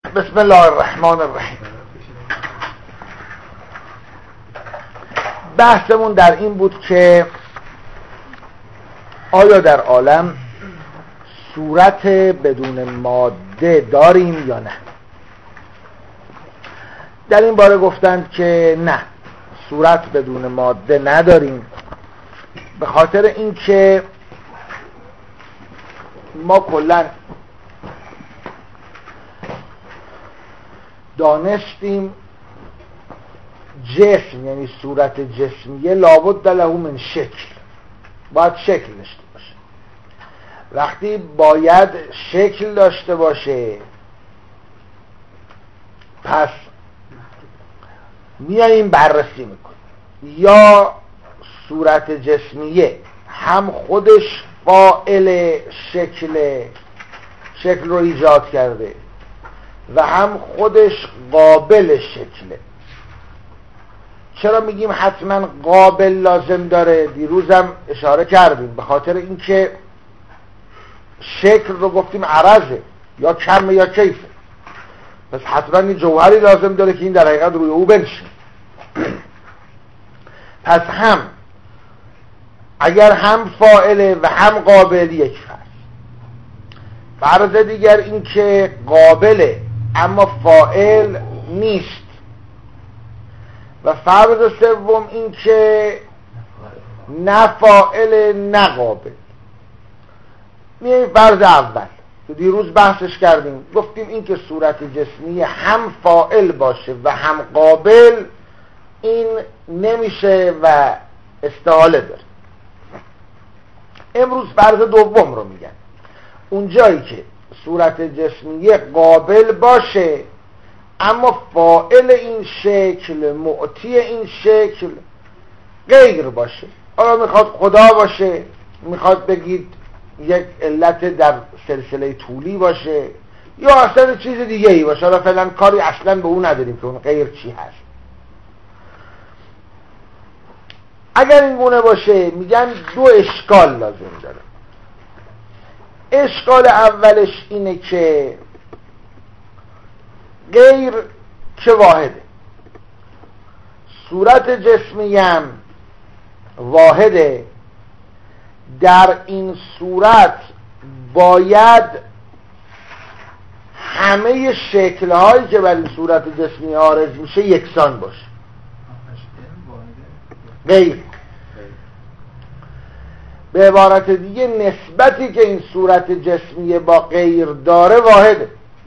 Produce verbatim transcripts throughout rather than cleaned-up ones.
بسم الله الرحمن الرحیم. بحثمون در این بود که آیا در عالم صورت بدون ماده داریم یا نه. در این باره گفتند که نه، صورت بدون ماده نداریم، به خاطر اینکه ما کلاً دانستیم جسم، یعنی صورت جسمیه لابد له من شکل، باید شکل داشته باشه. وقتی باید شکل داشته باشه، پس میاییم بررسی میکنیم یا صورت جسمیه هم خودش فاعل شکل شکل رو ایجاد کرده و هم خودش قابل شکله. چرا میگیم حتما قابل لازم داره؟ دیروزم اشاره کردیم، به خاطر اینکه شکل رو گفتیم عرضه، یا کم یا کیفه، پس حتما این جوهری لازم داره که این در حقیقت روی او بنشین. پس هم اگر هم فاعله و هم قابل یک فرض. فرض دیگر این که قابله اما فاعل نیست، و فرض سوم این که نه فاعل نه قابل. میاییم فرض اول که دیروز بحثش کردیم، گفتیم این که صورت جسمی هم فاعل باشه و هم قابل، این نمیشه و استحاله داره. امروز فرض دوم رو میگن، اونجایی که صورت جسمیه قابل باشه اما فاعل این شکل، معطی این شکل غیر باشه. حالا میخواد خدا باشه، میخواد بگید یک علت در سلسله طولی باشه، یا اصلا چیز دیگه ای باشه، حالا فعلا کاری اصلا به اون نداریم که اون غیر چی هست. اگر این گونه باشه میگن دو اشکال لازم داره. اشکال اولش اینه که غیر که واحده، صورت جسمی هم واحده، در این صورت باید همه شکل‌هایی که بر این صورت جسمی عارض میشه یکسان باشه. غیر به عبارت دیگه نسبتی که این صورت جسمی با غیر داره واحده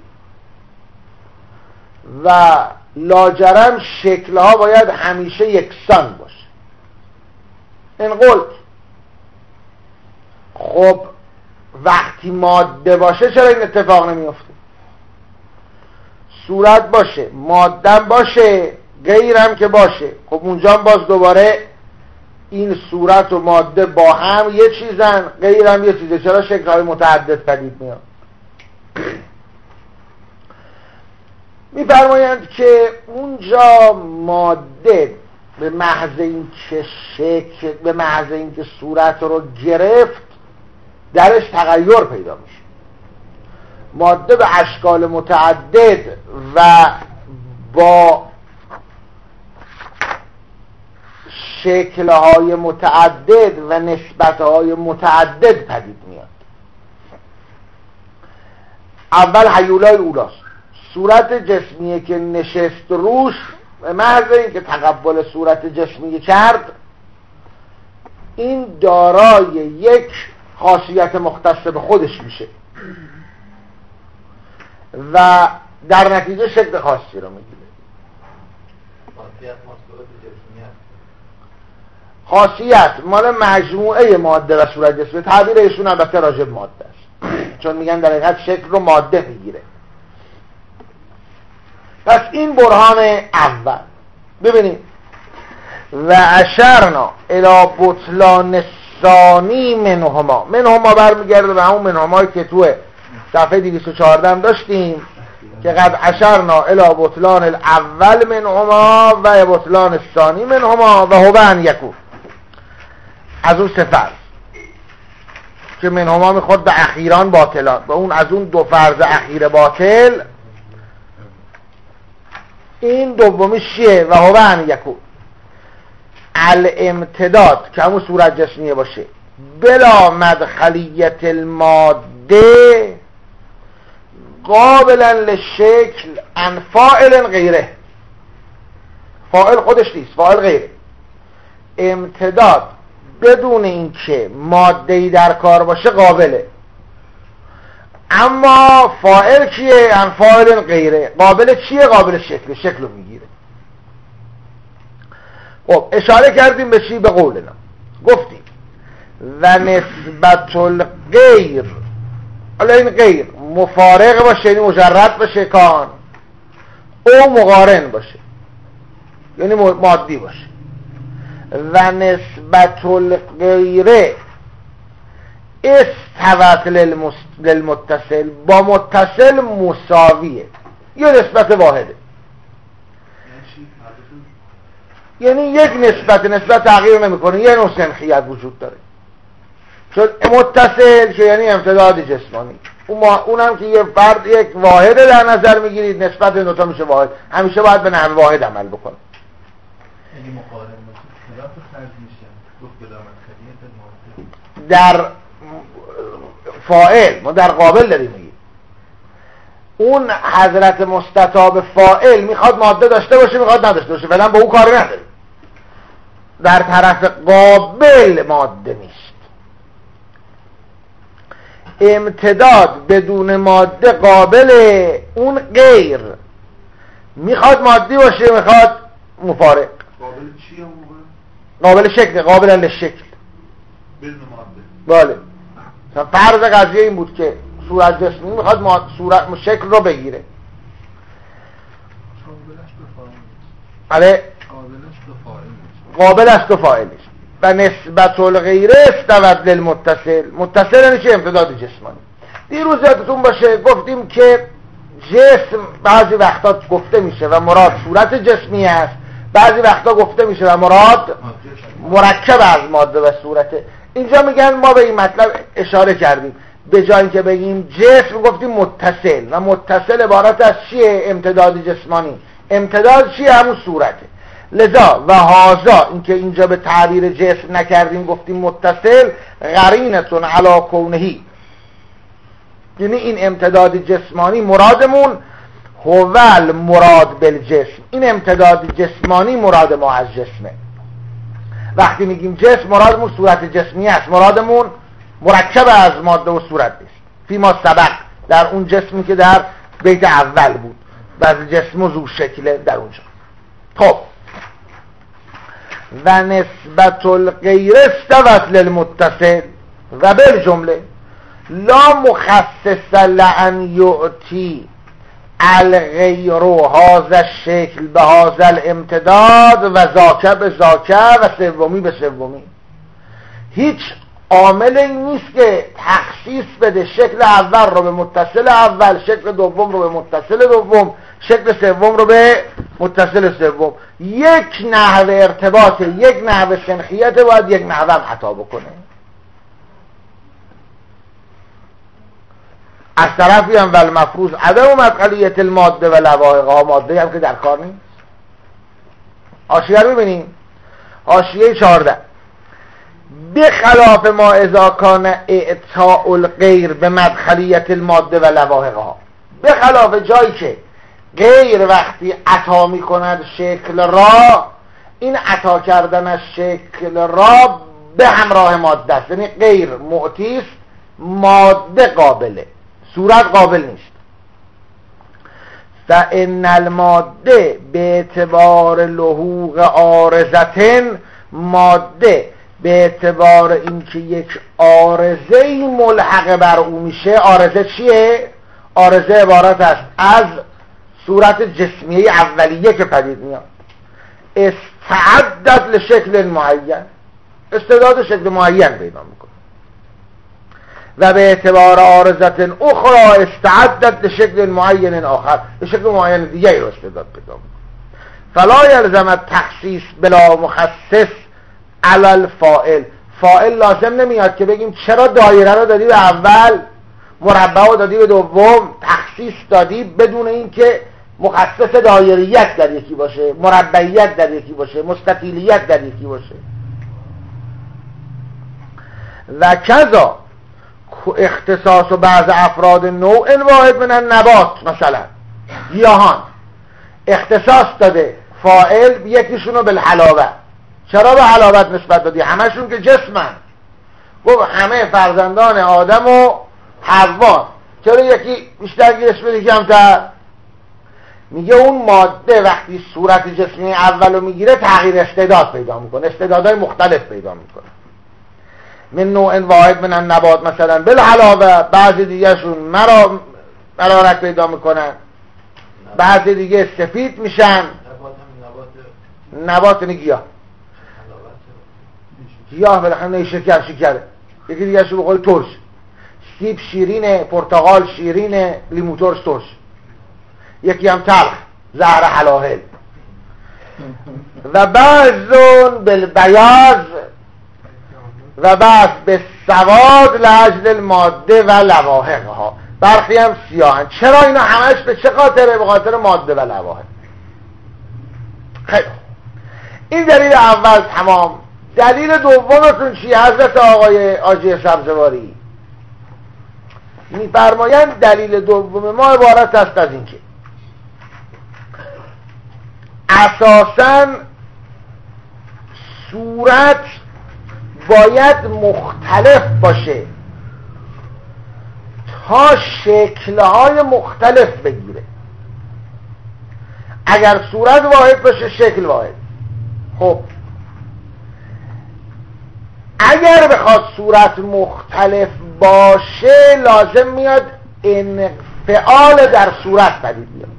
و لاجرم شکلها باید همیشه یکسان باشه. این قلت خب وقتی ماده باشه چرا این اتفاق نمیفته؟ صورت باشه، ماده باشه، غیرم که باشه، خب اونجا باز دوباره این صورت و ماده با هم یه چیزن، غیرم یه چیزه، چرا شکل‌های متعدد پدید میاد؟ می‌فرمایند که اونجا ماده به محض این که شکل، به محض این که صورت رو گرفت درش تغییر پیدا میشه. ماده به اشکال متعدد و با شکل‌های متعدد و نسبت‌های متعدد پدید میاد. اول هیولای اولاست، صورت جسمیه که نشست روش، به محض این که تقبل صورت جسمی کرد، این دارای یک خاصیت مختص به خودش میشه و در نتیجه شکل خاصی رو میگیره. خاصیت مال مجموعه ماده و صورت جسمی، تعبیر ایشون البته راجب ماده است، چون میگن در حقیقت شکل رو ماده میگیره. پس این برهان اول. ببینیم و اشرنا الی بطلان ثانی منهما. منهما برمیگرده به همون منهمایی که تو صفحه دویست و چهارده داشتیم که قد اشرنا الی بطلان الاول منهما و بطلان الثانی منهما و هو ان یکون. از اون سه فرض که منهما میخورد به اخیران باطلان، و اون از اون دو فرض اخیر باطل این دومیش چیه؟ و هو ان یکون الامتداد که همون صورت جسمیه باشه بلا مدخلیت الماده قابلا للشکل ان فاعل غیره. فاعل خودش نیست، فاعل غیره. امتداد بدون اینکه ماده‌ای در کار باشه قابله، اما فاعل کیه؟ ان فاعل غیره. قابل چیه؟ قابل شکل، شکل رو میگیره. خب اشاره کردیم به چی؟ به قولنا. گفتیم و نسبت الغیر، حالا این غیر مفارق باشه یعنی مجرد باشه کان، او مقارن باشه یعنی مادی باشه. و نسبت الغیره استوت للمتصل، با متصل مساویه، یه نسبت واحده. یعنی یک نسبت نسبت تغییر نمیکنه، یه نوع سنخیت وجود داره. چون متصل که یعنی امتداد جسمانی، اونم که یه فرد یک واحد در نظر میگیرید، نسبت این دوتا میشه واحد، همیشه باید به نحو واحد عمل بکنه. یعنی مقارن باشه خلاف خرج میشه گفت بلا مدخلیت الماده در فاعل، ما در قابل داریم میگیم. اون حضرت مستطاب فاعل میخواد ماده داشته باشه میخواد نداشته باشه، فعلا با اون کاری نداریم. در طرف قابل ماده نیست. امتداد بدون ماده قابله، اون غیر میخواد مادی باشه میخواد مفارق. قابل چیه اون موقع؟ قابل شکل، قابل للشکل بدون ماده. بله. فرض قضیه این بود که صورت جسمی میخواد ماد... صورت شکل رو بگیره. قابلش به فاعل آره قابلش به فاعل قابلش به فاعل است. و نسبت الغیره استوت للمتصل. متصل یعنی چه؟ امتداد جسمانی. دیروز یادتون باشه گفتیم که جسم بعضی وقتا گفته میشه و مراد صورت جسمی است، بعضی وقتا گفته میشه و مراد مرکب از ماده و صورته. اینجا میگن ما به این مطلب اشاره کردیم، به جای اینکه بگیم جسم گفتیم متصل، و متصل عبارت از چیه؟ امتداد جسمانی. امتداد چیه؟ همون صورته. لذا و هازا، اینکه اینجا به تعبیر جسم نکردیم گفتیم متصل، قرینتون علی کونهی، یعنی این امتداد جسمانی مرادمون هوال مراد بالجسم، این امتداد جسمانی مراد ما از جسمه. وقتی میگیم جسم مرادمون صورت جسمی است، مرادمون مرکب از ماده و صورت است. فی ما سبق، در اون جسمی که در بیت اول بود، بعض جسم و زو شکله در اونجا. خب و نسبت الغیر استوت للمتصل و بالجمله لا مخصص لان یعطی الغیر هذا الشکل به هذا الامتداد و ذاک به ذاک و سومی به سومی. هیچ عاملی نیست که تخصیص بده شکل اول رو به متصل اول، شکل دوم رو به متصل دوم، شکل سوم رو به متصل سوم. یک نحو ارتباط، یک نحو سنخیت باید یک نحو هم خطا بکنه. از طرفی هم والمفروض عدم مدخلیت الماده و لوائقها، ماده هم که در کار نیست. حاشیه رو ببینیم، حاشیه چهارده. بخلاف ما اذا کان اعطاء الغیر به مدخلیت الماده و لوائقها، بخلاف جایی که غیر وقتی عطا می کند شکل را، این عطا کردن از شکل را به همراه ماده است، یعنی غیر معطیست، ماده قابله، صورت قابل نیست. فان الماده به اعتبار لحوق عارضتن، ماده به اعتبار اینکه یک عارضه‌ای ملحق بر او میشه. عارضه چیه؟ عارضه عبارت است از صورت جسمیه اولیه که پدید میاد. استعدت لشکل معین، استعداد شکل معین پیدا میکنه. و به اعتبار عارضت اخرى استعدت لشکل معین آخر، به شکل معین دیگه رو استعداد پیدا میکنه. فلا یلزم التخصیص بلا مخصص علی الفاعل. فاعل لازم نمیاد که بگیم چرا دایره رو دادی به اول، مربع رو دادی به دوم، تخصیص دادی بدون اینکه مخصص دایریت در یکی باشه، مربعیت در یکی باشه، مستطیلیت در یکی باشه. و کذا اختصاص و بعض افراد نوع واحد من النبات، مثلا گیاهان اختصاص داده فاعل یکیشونو بالحلاوه. چرا به حلاوت نسبت دادی؟ همشون که جسمن. گفت همه فرزندان آدم و حوا. چرا یکی بیشتر گیرش بدی کمتر؟ میگه اون ماده وقتی صورت جسمی اولو میگیره تغییر استعداد پیدا میکنه، استعدادهای مختلف پیدا میکنه. من نوع واحد من النبات مثلا بالعلاوه، بعضی دیگه شون مرا مرارت پیدا میکنن، بعضی دیگه سفید میشن. نبات نه گیاه، گیاه بالاخره نه شکر شکره، یکی دیگه شو بقول ترش، سیب شیرینه، پرتقال شیرینه، لیمو ترش ترش، یکی هم تلخ زهر حلاهل. و بعضون بالبیاض و بعض به سواد لاجل الماده و لواحقها، برخی هم سیاهن. چرا اینا همش به چه خاطره؟ به خاطر ماده و لواحق. خیلی این دلیل اول تمام. دلیل دومتون چی حضرت آقای آجی سبزواری؟ میفرمایند دلیل دوم ما عبارت است از این که اساساً صورت باید مختلف باشه تا شکل‌های مختلف بگیره. اگر صورت واحد باشه شکل واحد. خب اگر بخواد صورت مختلف باشه لازم میاد انفعال در صورت پدید بیاد،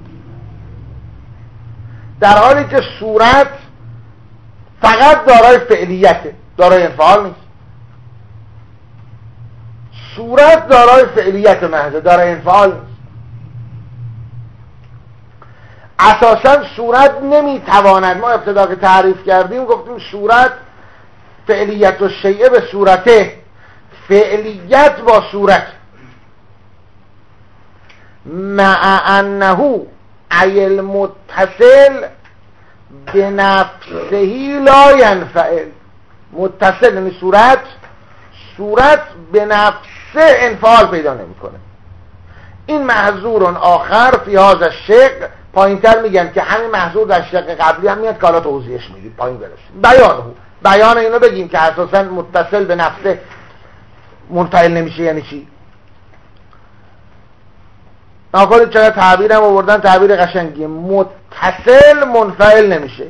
در حالی که صورت فقط دارای فعلیته، دارای انفعال نیست. صورت دارای فعلیت محض، دارای انفعال نیست. اساسا صورت نمیتواند، ما ابتدا که تعریف کردیم گفتیم صورت فعلیت و شیء به صورته، فعلیت با صورت، مع انه ای المتصل به نفسهی لا ینفعل. متصل یعنی صورت، صورت به نفسه انفعال پیدا نمیکنه. این محظور آخر فی هذا الشق، پایینتر میگن که همین محظور در شق قبلی هم میاد که حالا توضیحش میدیم پایین برسیم. بیان بیان اینو بگیم که اساسا متصل به نفسه منفعل نمیشه یعنی چی؟ ناکل چرا تعبیرم آوردن تعبیر قشنگی، متصل منفعل نمیشه.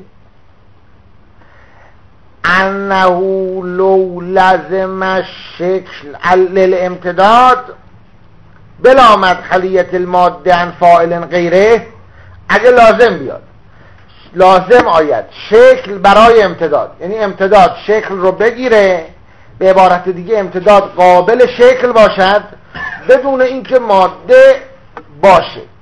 انه لو لازم الشکل للامتداد بلا مدخلیت الماده عن فاعل غیره، اگه لازم بیاد، لازم آید شکل برای امتداد، یعنی امتداد شکل رو بگیره، به عبارت دیگه امتداد قابل شکل باشد بدون اینکه ماده باشه.